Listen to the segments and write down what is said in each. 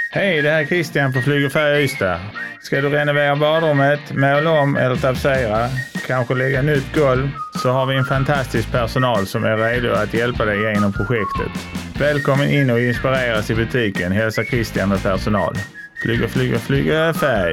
Hej, det här är Christian på Flyg och Färg Ystad. Ska du renovera badrummet, måla om eller tapetsera, kanske lägga nytt golv, så har vi en fantastisk personal som är redo att hjälpa dig genom projektet. Välkommen in och inspireras i butiken, hälsa Christian med personal. Flyga färg.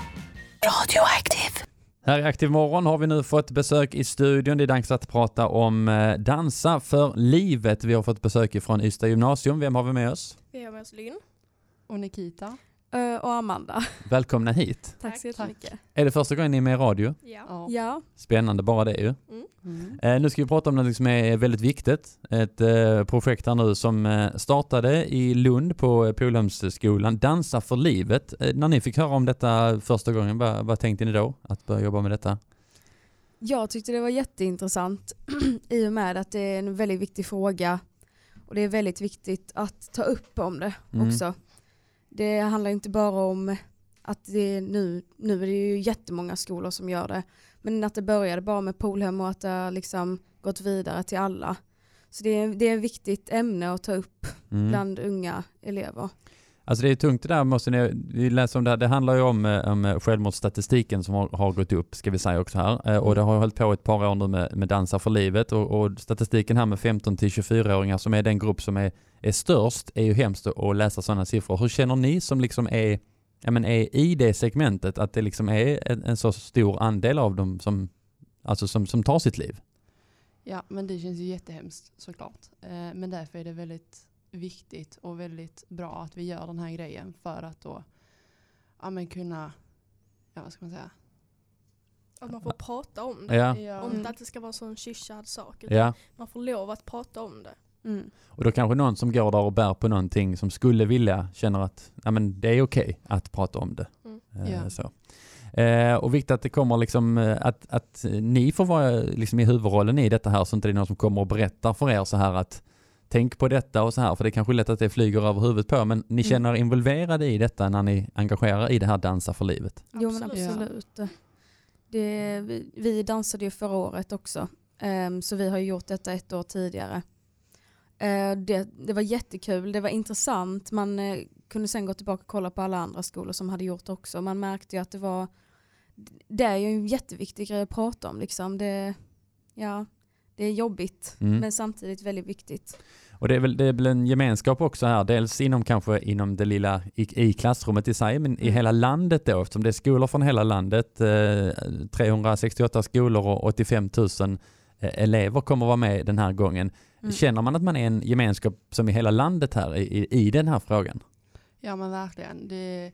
Radioaktiv. Här i Aktiv morgon har vi nu fått besök i studion. Det är dags att prata om dansa för livet. Vi har fått besök från Ystad gymnasium. Vem har vi med oss? Vi har med oss Lynn. Och Nikita. Och Amanda. Välkomna hit. Tack så jättemycket. Är det första gången ni är med i radio? Ja. Spännande bara det ju. Nu ska vi prata om något som är väldigt viktigt. Ett projekt här nu som startade i Lund på Polhemsskolan. Dansa för livet. När ni fick höra om detta första gången, vad tänkte ni då att börja jobba med detta? Jag tyckte det var jätteintressant i och med att det är en väldigt viktig fråga. Och det är väldigt viktigt att ta upp om det också. Det handlar inte bara om att det är nu är det ju jättemånga skolor som gör det. Men att det började bara med Polhem och att det har liksom gått vidare till alla. Så det är ett viktigt ämne att ta upp bland unga elever. Alltså det är tungt det där, vi läser om det här. Det handlar ju om självmordsstatistiken som har gått upp, ska vi säga också här. Och det har hållit på ett par år nu med Dansa för livet. Och statistiken här med 15-24-åringar som är den grupp som är störst är ju hemskt att läsa sådana siffror. Hur känner ni som liksom är i det segmentet att det liksom är en så stor andel av dem som tar sitt liv? Ja, men det känns ju jättehemskt såklart. Men därför är det väldigt viktigt och väldigt bra att vi gör den här grejen för att då kunna, vad ska man säga? Att man får prata om det. Ja. Om att det ska vara sån kyschad sak. Ja. Man får lov att prata om det. Och då kanske någon som går där och bär på någonting som skulle vilja känner att det är okej att prata om det. Så. Och viktigt att det kommer liksom att ni får vara liksom i huvudrollen i detta här, så inte det är någon som kommer och berättar för er så här att tänk på detta och så här, för det är kanske lätt att det flyger över huvudet på, men ni känner involverade i detta när ni engagerar i det här Dansa för livet. Jo, men absolut. Vi dansade ju förra året också, så vi har gjort detta 1 år tidigare. Det var jättekul, det var intressant. Man kunde sen gå tillbaka och kolla på alla andra skolor som hade gjort också. Man märkte ju att det är ju en jätteviktig grej att prata om. Liksom. Det är jobbigt, men samtidigt väldigt viktigt. Och det är väl en gemenskap också här, dels inom det lilla i klassrummet i sig, men i hela landet då, eftersom det är skolor från hela landet, 368 skolor och 85 000 elever kommer vara med den här gången. Känner man att man är en gemenskap som i hela landet här i den här frågan? Ja, men verkligen.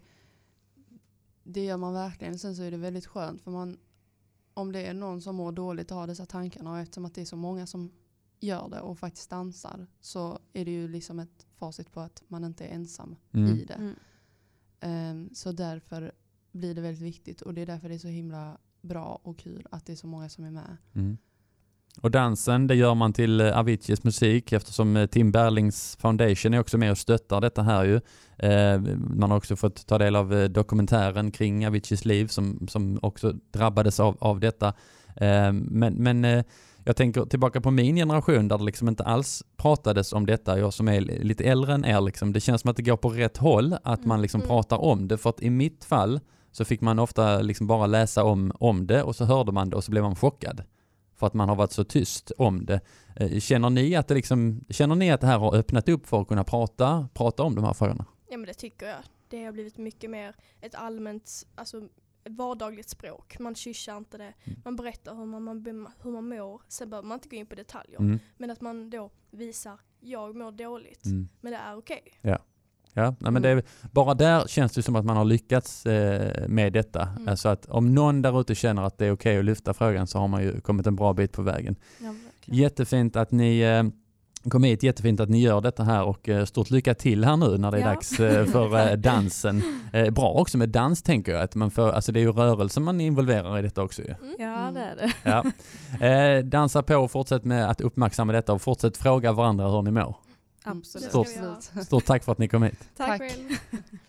Det gör man verkligen. Sen så är det väldigt skönt för om det är någon som mår dåligt och har dessa tankarna, och eftersom att det är så många som gör det och faktiskt dansar, så är det ju liksom ett facit på att man inte är ensam i det. Så därför blir det väldigt viktigt, och det är därför det är så himla bra och kul att det är så många som är med. Och dansen, det gör man till Aviciis musik, eftersom Tim Berlings Foundation är också med och stöttar detta här ju. Man har också fått ta del av dokumentären kring Aviciis liv som också drabbades av detta. Men jag tänker tillbaka på min generation där det liksom inte alls pratades om detta. Jag som är lite äldre än er, liksom, det känns som att det går på rätt håll att man liksom pratar om det. För att i mitt fall så fick man ofta liksom bara läsa om det, och så hörde man det och så blev man chockad. För att man har varit så tyst om det. Känner ni att det här har öppnat upp för att kunna prata om de här frågorna? Ja, men det tycker jag. Det har blivit mycket mer ett allmänt, vardagligt språk. Man kyssar inte det. Man berättar hur man mår. Sen behöver man inte gå in på detaljer. Men att man då visar, jag mår dåligt. Men det är okej. Ja, men bara där känns det som att man har lyckats med detta. Alltså att om någon där ute känner att det är okej att lyfta frågan, så har man ju kommit en bra bit på vägen. Ja, jättefint att ni kom hit, jättefint att ni gör detta här, och stort lycka till här nu när det är dags för dansen. Bra också med dans, tänker jag. Att man får, det är ju rörelsen man involverar i detta också. Ju. Ja, det är det. Ja. Dansa på och fortsätt med att uppmärksamma detta, och fortsätt fråga varandra hur ni mår. Absolut. Stort tack för att ni kom hit. Tack.